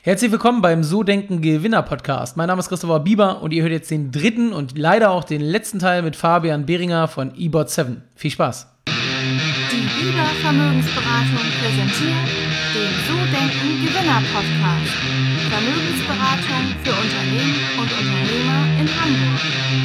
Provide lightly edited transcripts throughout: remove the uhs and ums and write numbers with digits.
Herzlich willkommen beim So Denken Gewinner Podcast. Mein Name ist Christopher Bieber und ihr hört jetzt den dritten und leider auch den letzten Teil mit Fabian Behringer von eBot7. Viel Spaß. Die Bieber Vermögensberatung präsentiert den So Denken Gewinner Podcast. Vermögensberatung für Unternehmen und Unternehmer in Hamburg.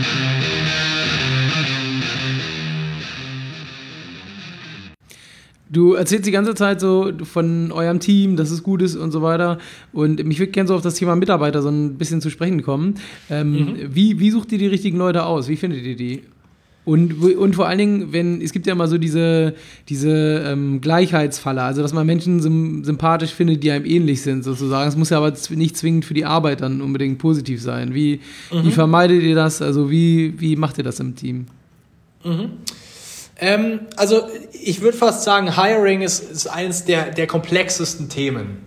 Du erzählst die ganze Zeit so von eurem Team, dass es gut ist und so weiter. Und mich würde gerne so auf das Thema Mitarbeiter so ein bisschen zu sprechen kommen. Wie sucht ihr die richtigen Leute aus? Wie findet ihr die? Und vor allen Dingen, es gibt ja immer so diese Gleichheitsfalle, also dass man Menschen sympathisch findet, die einem ähnlich sind sozusagen. Es muss ja aber nicht zwingend für die Arbeit dann unbedingt positiv sein. Wie vermeidet ihr das? Also wie macht ihr das im Team? Also ich würde fast sagen, Hiring ist eines der komplexesten Themen,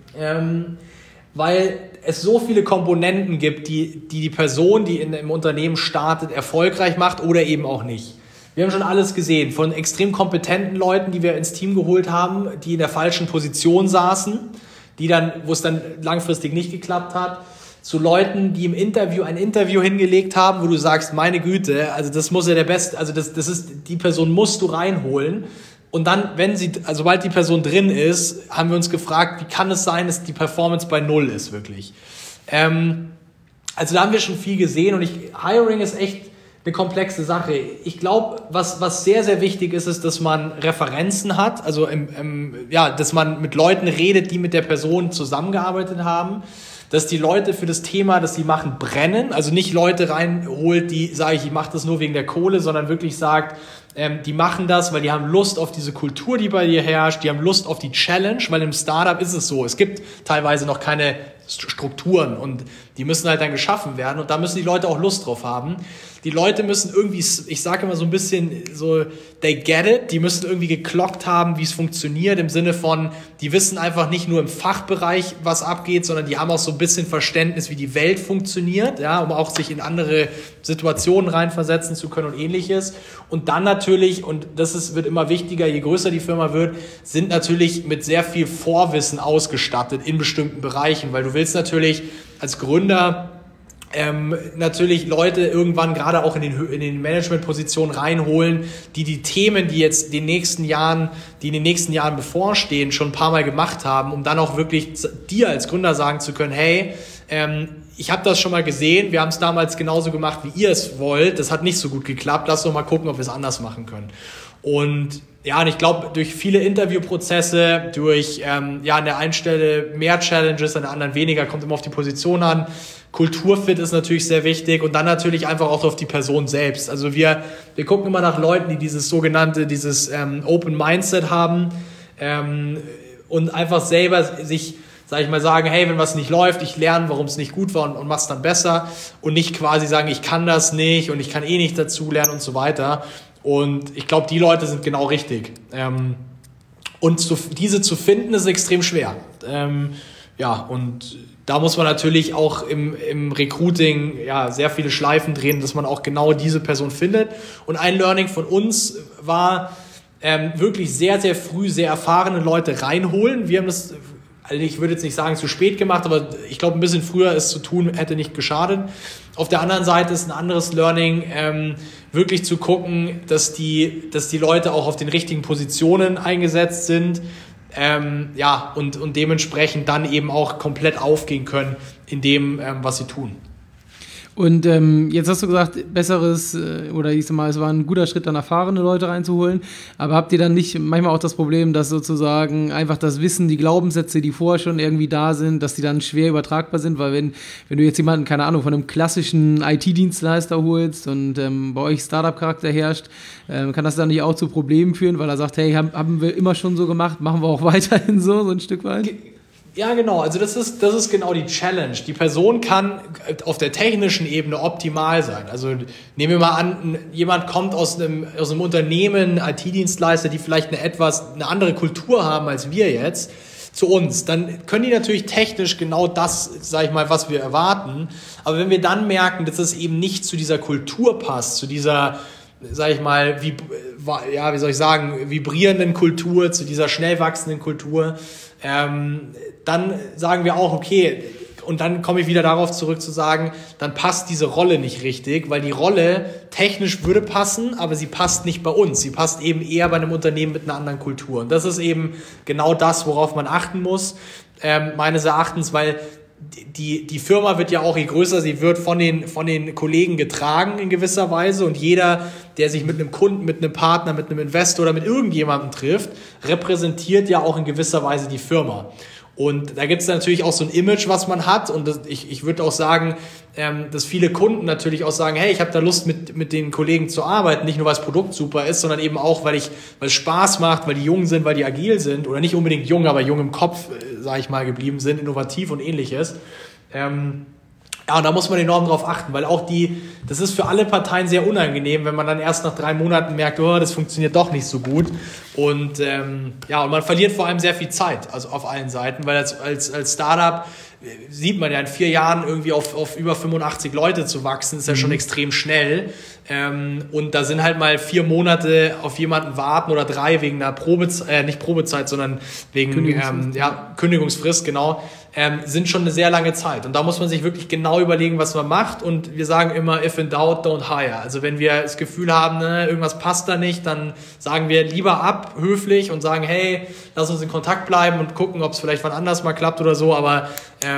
weil es so viele Komponenten gibt, die Person, die im Unternehmen startet, erfolgreich macht oder eben auch nicht. Wir haben schon alles gesehen, von extrem kompetenten Leuten, die wir ins Team geholt haben, die in der falschen Position saßen, wo es dann langfristig nicht geklappt hat, zu Leuten, die ein Interview hingelegt haben, wo du sagst, meine Güte, also das muss ja der Beste, also das ist, die Person musst du reinholen. Und dann, sobald die Person drin ist, haben wir uns gefragt, wie kann es sein, dass die Performance bei 0 ist, wirklich. Also da haben wir schon viel gesehen und Hiring ist echt eine komplexe Sache. Ich glaube, was sehr, sehr wichtig ist, dass man Referenzen hat, also dass man mit Leuten redet, die mit der Person zusammengearbeitet haben, dass die Leute für das Thema, das sie machen, brennen, also nicht Leute reinholt, die sagen, ich mache das nur wegen der Kohle, sondern wirklich sagt, die machen das, weil die haben Lust auf diese Kultur, die bei dir herrscht, die haben Lust auf die Challenge, weil im Startup ist es so, es gibt teilweise noch keine Strukturen und die müssen halt dann geschaffen werden und da müssen die Leute auch Lust drauf haben. Die Leute müssen irgendwie, ich sage immer so ein bisschen so, they get it, die müssen irgendwie geklockt haben, wie es funktioniert, im Sinne von, die wissen einfach nicht nur im Fachbereich, was abgeht, sondern die haben auch so ein bisschen Verständnis, wie die Welt funktioniert, ja, um auch sich in andere Situationen reinversetzen zu können und ähnliches. Und dann natürlich, und wird immer wichtiger, je größer die Firma wird, sind natürlich mit sehr viel Vorwissen ausgestattet in bestimmten Bereichen, weil du willst natürlich als Gründer natürlich Leute irgendwann gerade auch in den Managementpositionen reinholen, die Themen, die jetzt in den nächsten Jahren bevorstehen, schon ein paar Mal gemacht haben, um dann auch wirklich dir als Gründer sagen zu können, hey, ich habe das schon mal gesehen, wir haben es damals genauso gemacht, wie ihr es wollt, das hat nicht so gut geklappt, lass doch mal gucken, ob wir es anders machen können. Und ich glaube, durch viele Interviewprozesse, durch an der einen Stelle mehr Challenges, an der anderen weniger, kommt immer auf die Position an. Kulturfit ist natürlich sehr wichtig und dann natürlich einfach auch auf die Person selbst. Also wir gucken immer nach Leuten, die dieses Open Mindset haben und einfach selber sich, sag ich mal, sagen, hey, wenn was nicht läuft, ich lerne, warum es nicht gut war und mach's dann besser und nicht quasi sagen, ich kann das nicht und ich kann nicht dazulernen und so weiter. Und ich glaube, die Leute sind genau richtig. Diese zu finden, ist extrem schwer. Und da muss man natürlich auch im Recruiting sehr viele Schleifen drehen, dass man auch genau diese Person findet. Und ein Learning von uns war, wirklich sehr, sehr früh sehr erfahrene Leute reinholen. Wir haben das, also ich würde jetzt nicht sagen zu spät gemacht, aber ich glaube, ein bisschen früher es zu tun, hätte nicht geschadet. Auf der anderen Seite ist ein anderes Learning, wirklich zu gucken, dass die Leute auch auf den richtigen Positionen eingesetzt sind, und dementsprechend dann eben auch komplett aufgehen können in dem, was sie tun. Und jetzt hast du gesagt, besseres, oder ich sag mal, es war ein guter Schritt, dann erfahrene Leute reinzuholen, aber habt ihr dann nicht manchmal auch das Problem, dass sozusagen einfach das Wissen, die Glaubenssätze, die vorher schon irgendwie da sind, dass die dann schwer übertragbar sind, weil wenn du jetzt jemanden, keine Ahnung, von einem klassischen IT-Dienstleister holst und bei euch Startup-Charakter herrscht, kann das dann nicht auch zu Problemen führen, weil er sagt, hey, haben wir immer schon so gemacht, machen wir auch weiterhin so ein Stück weit? Ja, genau. Also das ist genau die Challenge. Die Person kann auf der technischen Ebene optimal sein. Also nehmen wir mal an, jemand kommt aus einem Unternehmen, IT-Dienstleister, die vielleicht eine andere Kultur haben als wir jetzt, zu uns. Dann können die natürlich technisch genau das, sag ich mal, was wir erwarten. Aber wenn wir dann merken, dass es eben nicht zu dieser Kultur passt, zu dieser, sag ich mal, vibrierenden Kultur, zu dieser schnell wachsenden Kultur, dann sagen wir auch, okay, und dann komme ich wieder darauf zurück zu sagen, dann passt diese Rolle nicht richtig, weil die Rolle technisch würde passen, aber sie passt nicht bei uns. Sie passt eben eher bei einem Unternehmen mit einer anderen Kultur. Und das ist eben genau das, worauf man achten muss, meines Erachtens, weil die Firma wird ja auch, je größer sie wird, von den Kollegen getragen in gewisser Weise, und jeder, der sich mit einem Kunden, mit einem Partner, mit einem Investor oder mit irgendjemandem trifft, repräsentiert ja auch in gewisser Weise die Firma. Und da gibt es natürlich auch so ein Image, was man hat, und ich würde auch sagen, dass viele Kunden natürlich auch sagen, hey, ich habe da Lust, mit den Kollegen zu arbeiten, nicht nur, weil das Produkt super ist, sondern eben auch, weil es Spaß macht, weil die jung sind, weil die agil sind, oder nicht unbedingt jung, aber jung im Kopf, sage ich mal, geblieben sind, innovativ und ähnliches. Ja, und da muss man enorm drauf achten, weil auch das ist für alle Parteien sehr unangenehm, wenn man dann erst nach 3 Monaten merkt, oh, das funktioniert doch nicht so gut. Und und man verliert vor allem sehr viel Zeit, also auf allen Seiten, weil als Startup sieht man ja in 4 Jahren irgendwie auf über 85 Leute zu wachsen, ist ja schon extrem schnell. Und da sind halt mal 4 Monate auf jemanden warten oder 3 wegen einer nicht Probezeit, sondern wegen Kündigungsfrist, genau, sind schon eine sehr lange Zeit. Und da muss man sich wirklich genau überlegen, was man macht. Und wir sagen immer, if in doubt, don't hire. Also wenn wir das Gefühl haben, irgendwas passt da nicht, dann sagen wir lieber ab, höflich, und sagen, hey, lass uns in Kontakt bleiben und gucken, ob es vielleicht wann anders mal klappt oder so. Aber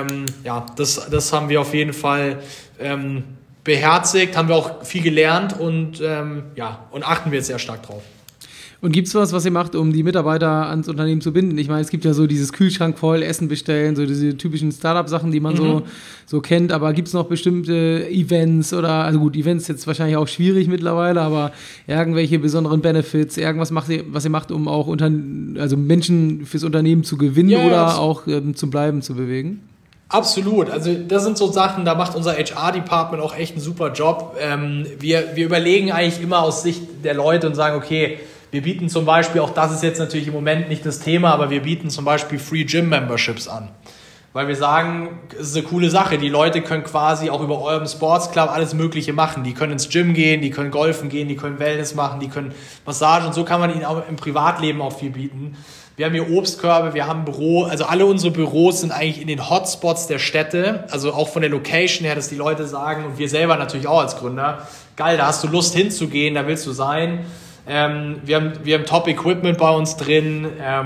das haben wir auf jeden Fall beherzigt, haben wir auch viel gelernt und achten wir jetzt sehr stark drauf. Und gibt es was ihr macht, um die Mitarbeiter ans Unternehmen zu binden? Ich meine, es gibt ja so dieses Kühlschrank voll, Essen bestellen, so diese typischen Startup-Sachen, die man so kennt, aber gibt es noch bestimmte Events oder, also gut, Events ist jetzt wahrscheinlich auch schwierig mittlerweile, aber irgendwelche besonderen Benefits, irgendwas was ihr macht, um auch Menschen fürs Unternehmen zu gewinnen oder auch zum Bleiben zu bewegen? Absolut, also das sind so Sachen, da macht unser HR-Department auch echt einen super Job. Wir überlegen eigentlich immer aus Sicht der Leute und sagen, okay, wir bieten zum Beispiel, auch das ist jetzt natürlich im Moment nicht das Thema, aber wir bieten zum Beispiel Free Gym Memberships an. Weil wir sagen, es ist eine coole Sache, die Leute können quasi auch über Urban Sports Club alles Mögliche machen. Die können ins Gym gehen, die können golfen gehen, die können Wellness machen, die können Massage, und so kann man ihnen auch im Privatleben auch viel bieten. Wir haben hier Obstkörbe, wir haben ein Büro, also alle unsere Büros sind eigentlich in den Hotspots der Städte, also auch von der Location her, dass die Leute sagen, und wir selber natürlich auch als Gründer, geil, da hast du Lust hinzugehen, da willst du sein. Wir haben Top-Equipment bei uns drin,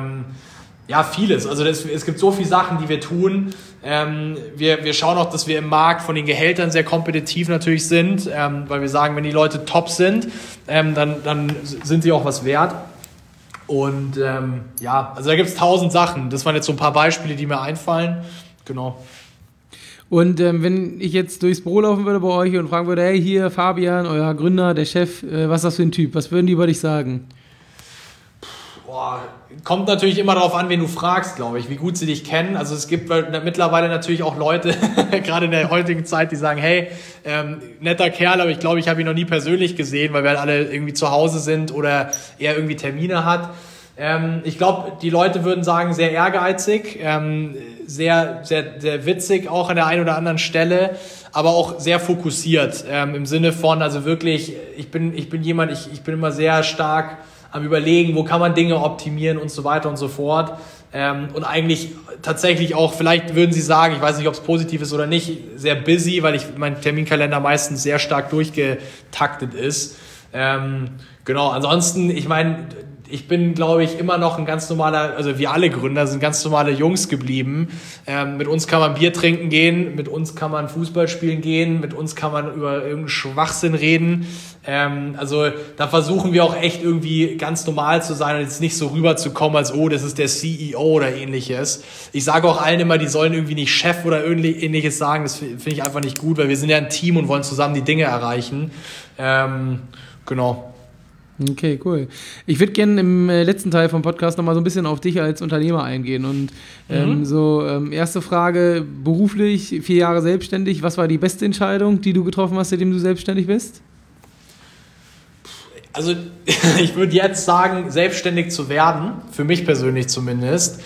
vieles. Also es gibt so viele Sachen, die wir tun. Wir schauen auch, dass wir im Markt von den Gehältern sehr kompetitiv natürlich sind, weil wir sagen, wenn die Leute top sind, dann sind sie auch was wert. Und also da gibt es 1000 Sachen. Das waren jetzt so ein paar Beispiele, die mir einfallen. Genau. Und wenn ich jetzt durchs Büro laufen würde bei euch und fragen würde, hey, hier Fabian, euer Gründer, der Chef, was ist das für ein Typ? Was würden die über dich sagen? Kommt natürlich immer darauf an, wen du fragst, glaube ich, wie gut sie dich kennen. Also es gibt mittlerweile natürlich auch Leute, gerade in der heutigen Zeit, die sagen, hey, netter Kerl, aber ich glaube, ich habe ihn noch nie persönlich gesehen, weil wir halt alle irgendwie zu Hause sind oder er irgendwie Termine hat. Ich glaube, die Leute würden sagen, sehr ehrgeizig, sehr, sehr, sehr witzig auch an der einen oder anderen Stelle, aber auch sehr fokussiert, im Sinne von, also wirklich, ich bin jemand, ich bin immer sehr stark am Überlegen, wo kann man Dinge optimieren und so weiter und so fort. Und eigentlich tatsächlich auch, vielleicht würden Sie sagen, ich weiß nicht, ob es positiv ist oder nicht, sehr busy, weil mein Terminkalender meistens sehr stark durchgetaktet ist. Genau, ansonsten, ich meine, ich bin, glaube ich, immer noch ein ganz normaler, also wir alle Gründer sind ganz normale Jungs geblieben. Mit uns kann man Bier trinken gehen, mit uns kann man Fußball spielen gehen, mit uns kann man über irgendeinen Schwachsinn reden. Also da versuchen wir auch echt irgendwie ganz normal zu sein und jetzt nicht so rüberzukommen, als das ist der CEO oder ähnliches. Ich sage auch allen immer, die sollen irgendwie nicht Chef oder ähnliches sagen. Das finde ich einfach nicht gut, weil wir sind ja ein Team und wollen zusammen die Dinge erreichen. Genau. Okay, cool. Ich würde gerne im letzten Teil vom Podcast nochmal so ein bisschen auf dich als Unternehmer eingehen. Und erste Frage, beruflich, 4 Jahre selbstständig. Was war die beste Entscheidung, die du getroffen hast, seitdem du selbstständig bist? Also ich würde jetzt sagen, selbstständig zu werden, für mich persönlich zumindest.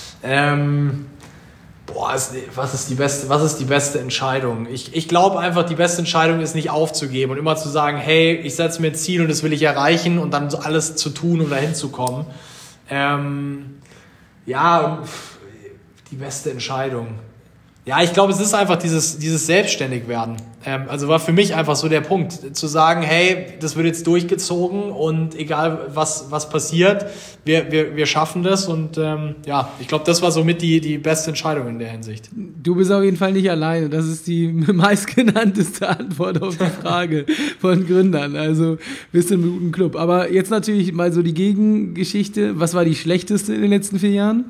Was ist die beste Entscheidung? Ich glaube einfach, die beste Entscheidung ist nicht aufzugeben und immer zu sagen, hey, ich setze mir ein Ziel und das will ich erreichen und dann so alles zu tun, um dahin zu kommen. Die beste Entscheidung. Ja, ich glaube, es ist einfach dieses Selbstständigwerden. Also war für mich einfach so der Punkt, zu sagen, hey, das wird jetzt durchgezogen und egal was passiert, wir schaffen das und ich glaube, das war somit die beste Entscheidung in der Hinsicht. Du bist auf jeden Fall nicht alleine. Das ist die meistgenannteste Antwort auf die Frage von Gründern. Also bist du im guten Club. Aber jetzt natürlich mal so die Gegengeschichte. Was war die schlechteste in den letzten 4 Jahren?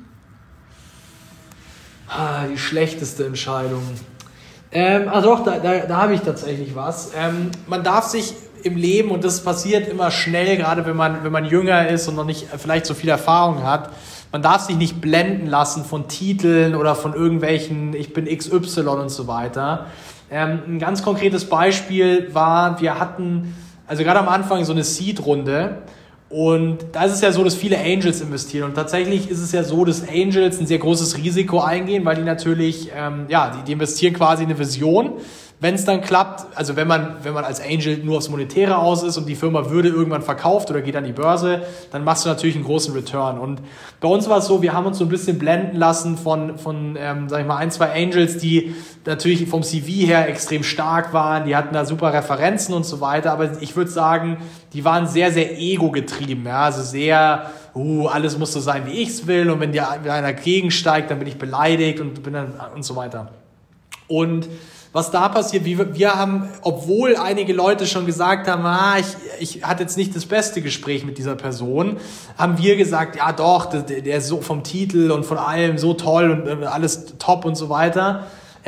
Die schlechteste Entscheidung. Also doch, da habe ich tatsächlich was. Man darf sich im Leben, und das passiert immer schnell, gerade wenn man jünger ist und noch nicht vielleicht so viel Erfahrung hat, man darf sich nicht blenden lassen von Titeln oder von irgendwelchen, ich bin XY und so weiter. Ein ganz konkretes Beispiel war, wir hatten, also gerade am Anfang so eine Seed-Runde. Und da ist es ja so, dass viele Angels investieren. Und tatsächlich ist es ja so, dass Angels ein sehr großes Risiko eingehen, weil die natürlich, die investieren quasi in eine Vision. Wenn es dann klappt, also wenn man als Angel nur aufs Monetäre aus ist und die Firma würde irgendwann verkauft oder geht an die Börse, dann machst du natürlich einen großen Return. Und bei uns war es so, wir haben uns so ein bisschen blenden lassen von sag ich mal, 1, 2 Angels, die natürlich vom CV her extrem stark waren, die hatten da super Referenzen und so weiter, aber ich würde sagen, die waren sehr, sehr ego-getrieben, ja, also sehr, alles muss so sein, wie ich es will, und wenn einer gegensteigt, dann bin ich beleidigt und so weiter. Und was da passiert, wir haben, obwohl einige Leute schon gesagt haben, ich hatte jetzt nicht das beste Gespräch mit dieser Person, haben wir gesagt, ja doch, der ist so vom Titel und von allem so toll und alles top und so weiter.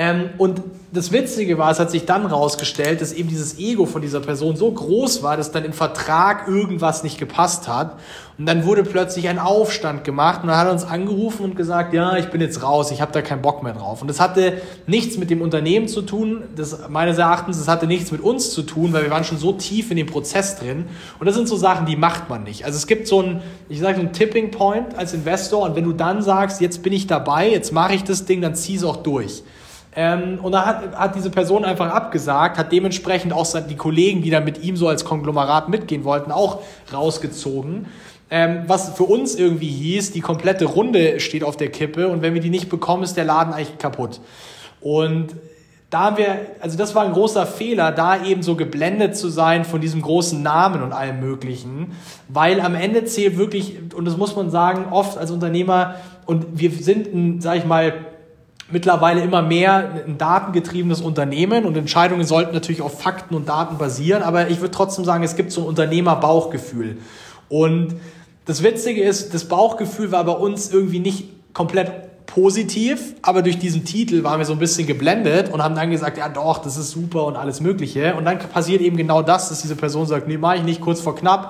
Und das Witzige war, es hat sich dann rausgestellt, dass eben dieses Ego von dieser Person so groß war, dass dann im Vertrag irgendwas nicht gepasst hat. Und dann wurde plötzlich ein Aufstand gemacht und dann hat er uns angerufen und gesagt, ja, ich bin jetzt raus, ich habe da keinen Bock mehr drauf. Und das hatte nichts mit dem Unternehmen zu tun, meines Erachtens, das hatte nichts mit uns zu tun, weil wir waren schon so tief in dem Prozess drin. Und das sind so Sachen, die macht man nicht. Also es gibt so einen Tipping Point als Investor, und wenn du dann sagst, jetzt bin ich dabei, jetzt mache ich das Ding, dann zieh es auch durch. Und da hat diese Person einfach abgesagt, hat dementsprechend auch die Kollegen, die da mit ihm so als Konglomerat mitgehen wollten, auch rausgezogen. Was für uns irgendwie hieß, die komplette Runde steht auf der Kippe und wenn wir die nicht bekommen, ist der Laden eigentlich kaputt. Und da haben das war ein großer Fehler, da eben so geblendet zu sein von diesem großen Namen und allem Möglichen, weil am Ende zählt wirklich, und das muss man sagen, oft als Unternehmer, und wir sind mittlerweile immer mehr ein datengetriebenes Unternehmen und Entscheidungen sollten natürlich auf Fakten und Daten basieren, aber ich würde trotzdem sagen, es gibt so ein Unternehmerbauchgefühl. Und das Witzige ist, das Bauchgefühl war bei uns irgendwie nicht komplett positiv, aber durch diesen Titel waren wir so ein bisschen geblendet und haben dann gesagt, ja doch, das ist super und alles Mögliche. Und dann passiert eben genau das, dass diese Person sagt, nee, mach ich nicht, kurz vor knapp.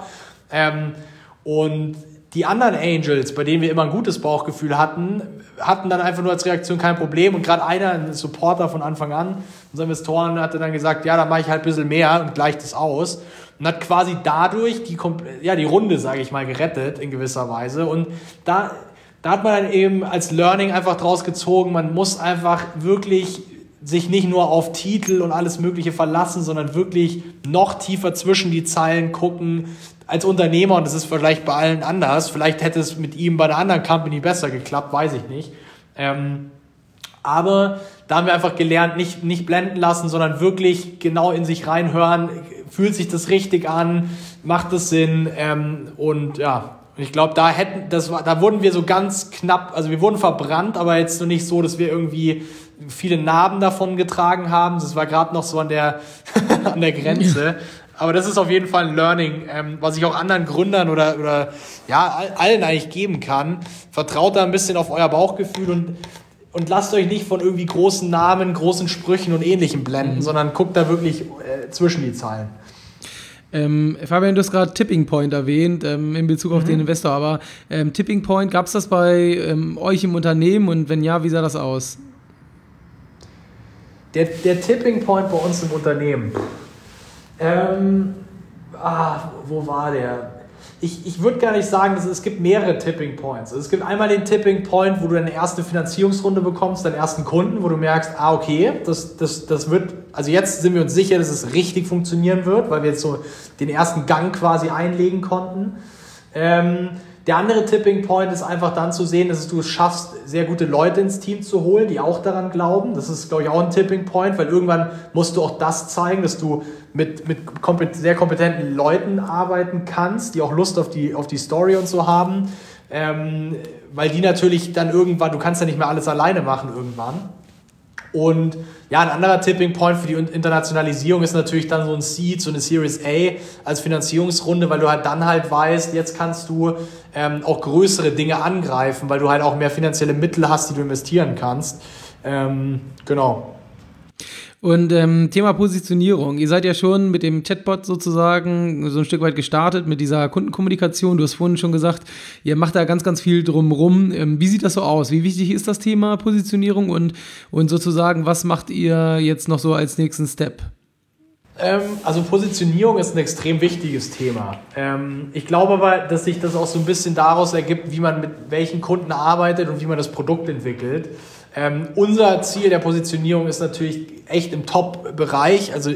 Und die anderen Angels, bei denen wir immer ein gutes Bauchgefühl hatten dann einfach nur als Reaktion kein Problem. Und gerade ein Supporter von Anfang an, unser Investoren, hatte dann gesagt, ja, dann mache ich halt ein bisschen mehr und gleicht das aus. Und hat quasi dadurch die Runde, sage ich mal, gerettet in gewisser Weise. Und da hat man dann eben als Learning einfach draus gezogen, man muss einfach wirklich sich nicht nur auf Titel und alles Mögliche verlassen, sondern wirklich noch tiefer zwischen die Zeilen gucken. Als Unternehmer, und das ist vielleicht bei allen anders, vielleicht hätte es mit ihm bei einer anderen Company besser geklappt, weiß ich nicht. Aber da haben wir einfach gelernt, nicht blenden lassen, sondern wirklich genau in sich reinhören, fühlt sich das richtig an, macht das Sinn, und ja, ich glaube, da wurden wir so ganz knapp, also wir wurden verbrannt, aber jetzt noch nicht so, dass wir irgendwie viele Narben davon getragen haben. Das war gerade noch so an der Grenze. Aber das ist auf jeden Fall ein Learning, was ich auch anderen Gründern oder allen eigentlich geben kann. Vertraut da ein bisschen auf euer Bauchgefühl und lasst euch nicht von irgendwie großen Namen, großen Sprüchen und Ähnlichem blenden, sondern guckt da wirklich zwischen die Zeilen. Fabian, du hast gerade Tipping Point erwähnt, in Bezug auf den Investor, aber Tipping Point, gab es das bei euch im Unternehmen und wenn ja, wie sah das aus? Der Tipping Point bei uns im Unternehmen. Wo war der? Ich würde gar nicht sagen, es gibt mehrere Tipping Points. Es gibt einmal den Tipping Point, wo du deine erste Finanzierungsrunde bekommst, deinen ersten Kunden, wo du merkst, okay, das wird, also jetzt sind wir uns sicher, dass es richtig funktionieren wird, weil wir jetzt so den ersten Gang quasi einlegen konnten. Der andere Tipping Point ist einfach dann zu sehen, dass du es schaffst, sehr gute Leute ins Team zu holen, die auch daran glauben. Das ist, glaube ich, auch ein Tipping Point, weil irgendwann musst du auch das zeigen, dass du mit sehr kompetenten Leuten arbeiten kannst, die auch Lust auf die Story und so haben. Weil die natürlich dann irgendwann, du kannst ja nicht mehr alles alleine machen irgendwann. Und ja, ein anderer Tipping Point für die Internationalisierung ist natürlich dann so ein Seed, so eine Series A als Finanzierungsrunde, weil du halt dann halt weißt, jetzt kannst du auch größere Dinge angreifen, weil du halt auch mehr finanzielle Mittel hast, die du investieren kannst. Genau. Und Thema Positionierung. Ihr seid ja schon mit dem Chatbot sozusagen so ein Stück weit gestartet mit dieser Kundenkommunikation. Du hast vorhin schon gesagt, ihr macht da ganz, ganz viel drumrum. Wie sieht das so aus? Wie wichtig ist das Thema Positionierung und sozusagen, was macht ihr jetzt noch so als nächsten Step? Also Positionierung ist ein extrem wichtiges Thema. Ich glaube aber, dass sich das auch so ein bisschen daraus ergibt, wie man mit welchen Kunden arbeitet und wie man das Produkt entwickelt. Unser Ziel der Positionierung ist natürlich echt im Top-Bereich, also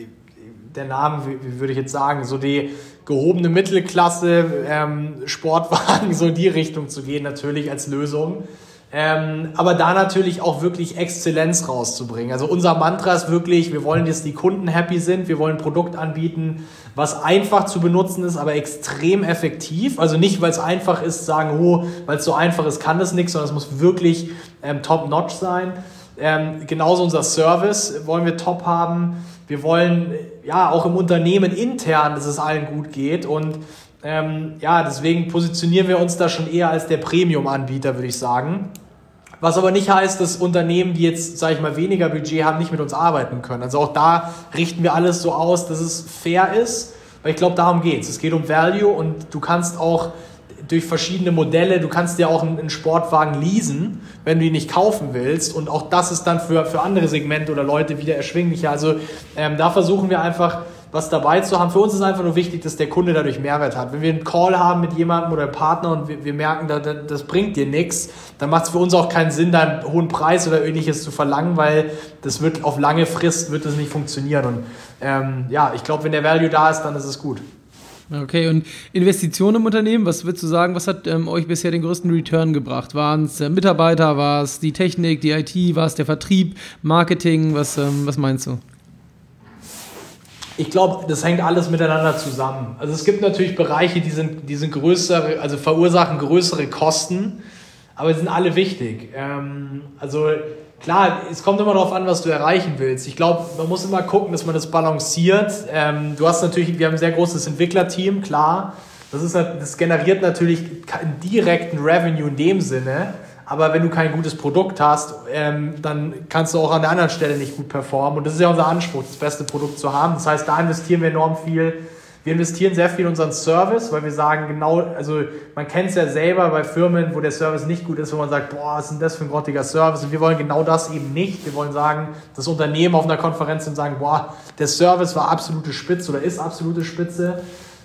der Name, wie würde ich jetzt sagen, so die gehobene Mittelklasse, Sportwagen, so in die Richtung zu gehen natürlich als Lösung. Aber da natürlich auch wirklich Exzellenz rauszubringen. Also unser Mantra ist wirklich, wir wollen, dass die Kunden happy sind, wir wollen ein Produkt anbieten, was einfach zu benutzen ist, aber extrem effektiv. Also nicht, weil es einfach ist, sagen, weil es so einfach ist, kann das nichts, sondern es muss wirklich top-notch sein. Genauso unser Service wollen wir top haben. Wir wollen ja auch im Unternehmen intern, dass es allen gut geht und deswegen positionieren wir uns da schon eher als der Premium-Anbieter, würde ich sagen. Was aber nicht heißt, dass Unternehmen, die jetzt, sage ich mal, weniger Budget haben, nicht mit uns arbeiten können. Also auch da richten wir alles so aus, dass es fair ist, weil ich glaube, darum geht's. Es geht um Value und du kannst auch durch verschiedene Modelle, du kannst dir auch einen Sportwagen leasen, wenn du ihn nicht kaufen willst und auch das ist dann für andere Segmente oder Leute wieder erschwinglicher. Also da versuchen wir einfach was dabei zu haben. Für uns ist einfach nur wichtig, dass der Kunde dadurch Mehrwert hat. Wenn wir einen Call haben mit jemandem oder einem Partner und wir merken, das bringt dir nichts, dann macht es für uns auch keinen Sinn, da einen hohen Preis oder ähnliches zu verlangen, weil das wird auf lange Frist wird das nicht funktionieren. Und ich glaube, wenn der Value da ist, dann ist es gut. Okay, und Investitionen im Unternehmen, was würdest du sagen, was hat euch bisher den größten Return gebracht? Waren es Mitarbeiter, war es die Technik, die IT, war es der Vertrieb, Marketing, was meinst du? Ich glaube, das hängt alles miteinander zusammen. Also es gibt natürlich Bereiche, die sind größere, also verursachen größere Kosten, aber die sind alle wichtig. Also klar, es kommt immer darauf an, was du erreichen willst. Ich glaube, man muss immer gucken, dass man das balanciert. Wir haben ein sehr großes Entwicklerteam, klar. Das generiert natürlich einen direkten Revenue in dem Sinne. Aber wenn du kein gutes Produkt hast, dann kannst du auch an der anderen Stelle nicht gut performen. Und das ist ja unser Anspruch, das beste Produkt zu haben. Das heißt, da investieren wir enorm viel. Wir investieren sehr viel in unseren Service, weil wir sagen, also man kennt es ja selber bei Firmen, wo der Service nicht gut ist, wo man sagt, was ist denn das für ein grottiger Service? Und wir wollen genau das eben nicht. Wir wollen sagen, das Unternehmen auf einer Konferenz und sagen, der Service war absolute Spitze oder ist absolute Spitze.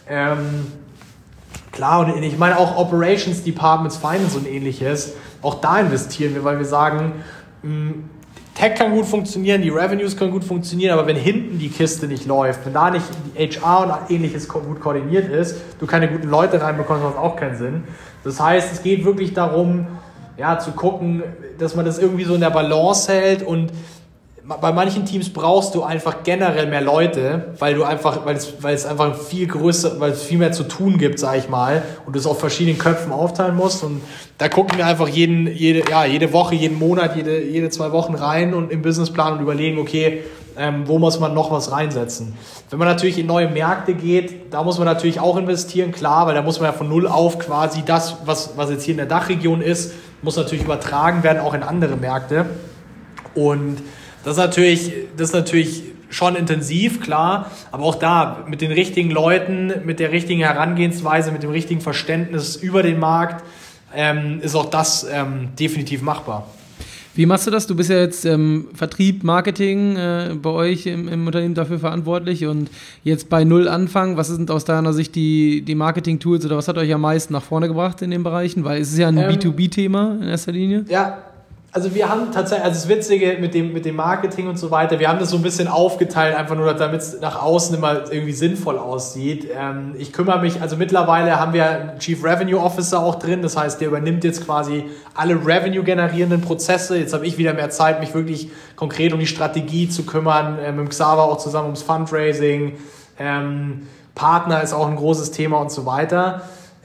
Klar, und ich meine auch Operations Departments, Finance und ähnliches, auch da investieren wir, weil wir sagen, Tech kann gut funktionieren, die Revenues können gut funktionieren, aber wenn hinten die Kiste nicht läuft, wenn da nicht die HR und ähnliches gut koordiniert ist, du keine guten Leute reinbekommst, macht auch keinen Sinn. Das heißt, es geht wirklich darum, zu gucken, dass man das irgendwie so in der Balance hält und bei manchen Teams brauchst du einfach generell mehr Leute, weil es einfach weil es viel mehr zu tun gibt, sag ich mal, und du es auf verschiedenen Köpfen aufteilen musst. Und da gucken wir einfach jede Woche, jeden Monat, jede 2 Wochen rein und im Businessplan und überlegen, okay, wo muss man noch was reinsetzen. Wenn man natürlich in neue Märkte geht, da muss man natürlich auch investieren, klar, weil da muss man ja von null auf quasi das, was jetzt hier in der Dachregion ist, muss natürlich übertragen werden, auch in andere Märkte. Und das ist natürlich schon intensiv, klar, aber auch da mit den richtigen Leuten, mit der richtigen Herangehensweise, mit dem richtigen Verständnis über den Markt ist auch das definitiv machbar. Wie machst du das? Du bist ja jetzt Vertrieb, Marketing bei euch im Unternehmen dafür verantwortlich und jetzt bei Null anfangen. Was sind aus deiner Sicht die Marketing-Tools oder was hat euch am meisten nach vorne gebracht in den Bereichen? Weil es ist ja ein B2B-Thema in erster Linie. Ja. Also wir haben tatsächlich, also das Witzige mit dem Marketing und so weiter, wir haben das so ein bisschen aufgeteilt, einfach nur, damit es nach außen immer irgendwie sinnvoll aussieht. Ich kümmere mich, also mittlerweile haben wir einen Chief Revenue Officer auch drin, das heißt, der übernimmt jetzt quasi alle Revenue-generierenden Prozesse. Jetzt habe ich wieder mehr Zeit, mich wirklich konkret um die Strategie zu kümmern, mit dem auch zusammen ums Fundraising, Partner ist auch ein großes Thema und so weiter.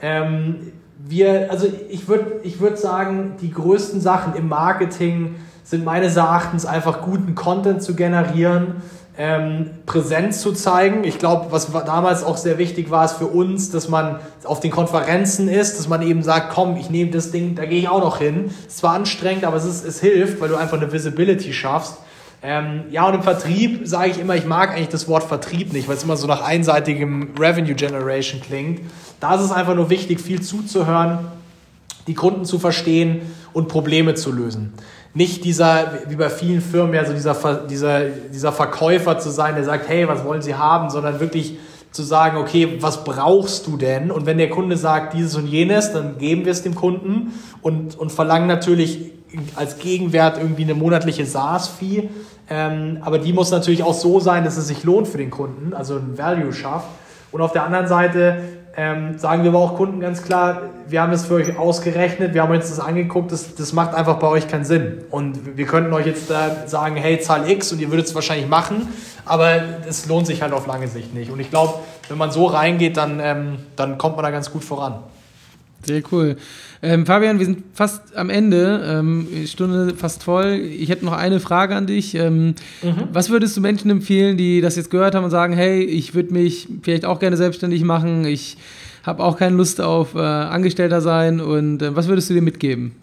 Ich würde sagen, die größten Sachen im Marketing sind meines Erachtens einfach guten Content zu generieren, Präsenz zu zeigen. Ich glaube, was damals auch sehr wichtig war, ist für uns, dass man auf den Konferenzen ist, dass man eben sagt, komm, ich nehme das Ding, da gehe ich auch noch hin. Es ist zwar anstrengend, aber es hilft, weil du einfach eine Visibility schaffst. Und im Vertrieb sage ich immer, ich mag eigentlich das Wort Vertrieb nicht, weil es immer so nach einseitigem Revenue Generation klingt. Da ist es einfach nur wichtig, viel zuzuhören, die Kunden zu verstehen und Probleme zu lösen. Nicht wie bei vielen Firmen, ja, so dieser Verkäufer zu sein, der sagt, hey, was wollen Sie haben, sondern wirklich zu sagen, okay, was brauchst du denn? Und wenn der Kunde sagt, dieses und jenes, dann geben wir es dem Kunden und verlangen natürlich als Gegenwert irgendwie eine monatliche SaaS-Fee. Aber die muss natürlich auch so sein, dass es sich lohnt für den Kunden, also ein Value schafft. Und auf der anderen Seite sagen wir aber auch Kunden ganz klar, wir haben das für euch ausgerechnet, wir haben uns das angeguckt, das macht einfach bei euch keinen Sinn. Und wir könnten euch jetzt sagen, hey, zahl X und ihr würdet es wahrscheinlich machen, aber es lohnt sich halt auf lange Sicht nicht. Und ich glaube, wenn man so reingeht, dann kommt man da ganz gut voran. Sehr cool. Fabian, wir sind fast am Ende, Stunde fast voll. Ich hätte noch eine Frage an dich. Was würdest du Menschen empfehlen, die das jetzt gehört haben und sagen, hey, ich würde mich vielleicht auch gerne selbstständig machen, ich habe auch keine Lust auf Angestellter sein und was würdest du dir mitgeben?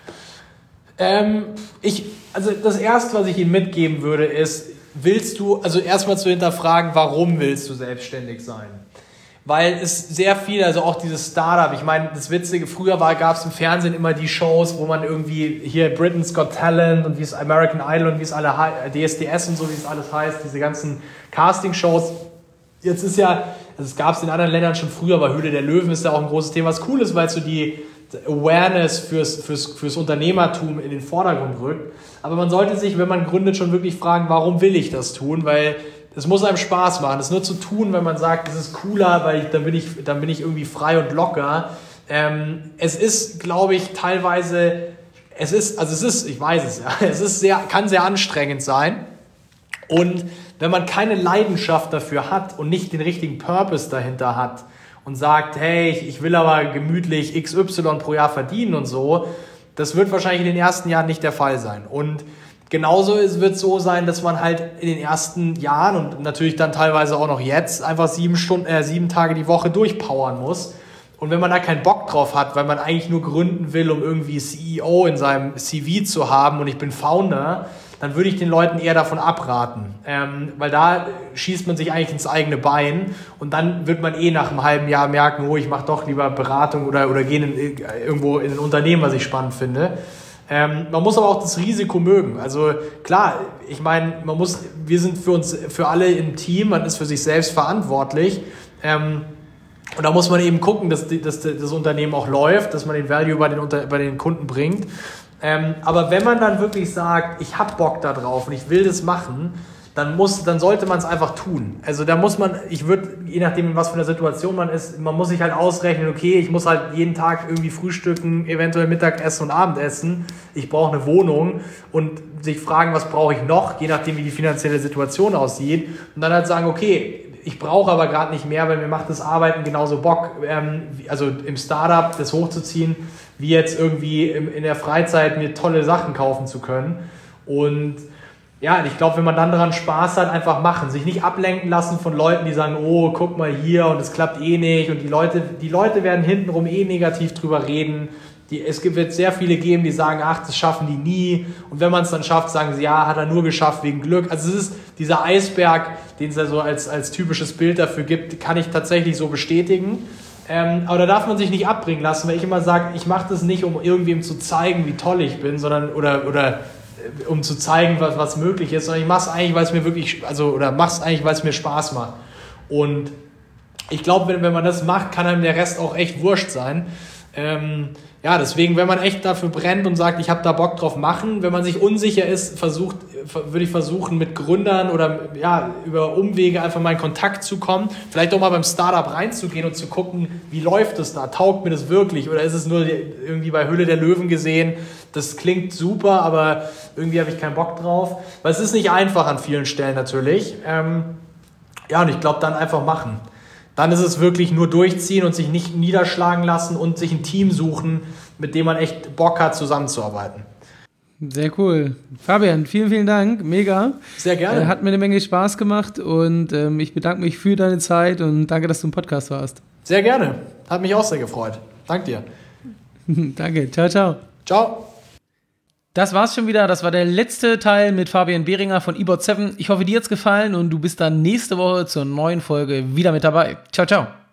Also das Erste, was ich Ihnen mitgeben würde, ist, erstmal zu hinterfragen, warum willst du selbstständig sein? Weil es sehr viel, also auch dieses Startup, ich meine, das Witzige, früher gab es im Fernsehen immer die Shows, wo man irgendwie hier Britain's Got Talent und wie es American Idol und wie es alle DSDS und so, wie es alles heißt, diese ganzen Casting-Shows. Jetzt ist ja, also es gab es in anderen Ländern schon früher, aber Höhle der Löwen ist ja auch ein großes Thema, was cool ist, weil es so die Awareness fürs Unternehmertum in den Vordergrund rückt. Aber man sollte sich, wenn man gründet, schon wirklich fragen, warum will ich das tun, weil es muss einem Spaß machen. Es nur zu tun, wenn man sagt, das ist cooler, weil dann bin ich irgendwie frei und locker. Es ist, glaube ich, teilweise, ich weiß es ja, kann sehr anstrengend sein. Und wenn man keine Leidenschaft dafür hat und nicht den richtigen Purpose dahinter hat und sagt, hey, ich will aber gemütlich XY pro Jahr verdienen und so, das wird wahrscheinlich in den ersten Jahren nicht der Fall sein. Und genauso wird es so sein, dass man halt in den ersten Jahren und natürlich dann teilweise auch noch jetzt einfach 7 Tage die Woche durchpowern muss. Und wenn man da keinen Bock drauf hat, weil man eigentlich nur gründen will, um irgendwie CEO in seinem CV zu haben und ich bin Founder, dann würde ich den Leuten eher davon abraten. Weil da schießt man sich eigentlich ins eigene Bein und dann wird man nach einem halben Jahr merken, ich mache doch lieber Beratung oder gehe irgendwo in ein Unternehmen, was ich spannend finde. Man muss aber auch das Risiko mögen. Also klar, ich meine, wir sind für alle im Team, man ist für sich selbst verantwortlich. Und da muss man eben gucken, dass das Unternehmen auch läuft, dass man den Value bei den Kunden bringt. Aber wenn man dann wirklich sagt, ich habe Bock da drauf und ich will das machen, dann sollte man es einfach tun. Also da muss man, je nachdem, in was für einer Situation man ist, man muss sich halt ausrechnen, okay, ich muss halt jeden Tag irgendwie frühstücken, eventuell Mittagessen und Abendessen. Ich brauche eine Wohnung und sich fragen, was brauche ich noch, je nachdem, wie die finanzielle Situation aussieht. Und dann halt sagen, okay, ich brauche aber gerade nicht mehr, weil mir macht das Arbeiten genauso Bock, also im Startup das hochzuziehen, wie jetzt irgendwie in der Freizeit mir tolle Sachen kaufen zu können. Und ja, ich glaube, wenn man dann daran Spaß hat, einfach machen. Sich nicht ablenken lassen von Leuten, die sagen, oh, guck mal hier und es klappt eh nicht. Und die Leute werden hintenrum negativ drüber reden. Wird sehr viele geben, die sagen, ach, das schaffen die nie. Und wenn man es dann schafft, sagen sie, ja, hat er nur geschafft wegen Glück. Also es ist dieser Eisberg, den es ja so als typisches Bild dafür gibt, kann ich tatsächlich so bestätigen. Aber da darf man sich nicht abbringen lassen, weil ich immer sage, ich mache das nicht, um irgendwem zu zeigen, wie toll ich bin, sondern oder um zu zeigen, was möglich ist, sondern ich mache es eigentlich, weil es mir weil es mir Spaß macht. Und ich glaube, wenn man das macht, kann einem der Rest auch echt wurscht sein. Ja, deswegen, wenn man echt dafür brennt und sagt, ich habe da Bock drauf machen, wenn man sich unsicher ist, würde ich versuchen, mit Gründern oder ja, über Umwege einfach mal in Kontakt zu kommen, vielleicht auch mal beim Startup reinzugehen und zu gucken, wie läuft es da, taugt mir das wirklich oder ist es nur irgendwie bei Höhle der Löwen gesehen, das klingt super, aber irgendwie habe ich keinen Bock drauf, weil es ist nicht einfach an vielen Stellen natürlich. Ja, und ich glaube, dann einfach machen. Dann ist es wirklich nur durchziehen und sich nicht niederschlagen lassen und sich ein Team suchen, mit dem man echt Bock hat, zusammenzuarbeiten. Sehr cool. Fabian, vielen, vielen Dank. Mega. Sehr gerne. Hat mir eine Menge Spaß gemacht und ich bedanke mich für deine Zeit und danke, dass du im Podcast warst. Sehr gerne. Hat mich auch sehr gefreut. Dank dir. Danke. Ciao, ciao. Ciao. Das war's schon wieder. Das war der letzte Teil mit Fabian Behringer von eBot7. Ich hoffe, dir hat's gefallen und du bist dann nächste Woche zur neuen Folge wieder mit dabei. Ciao, ciao.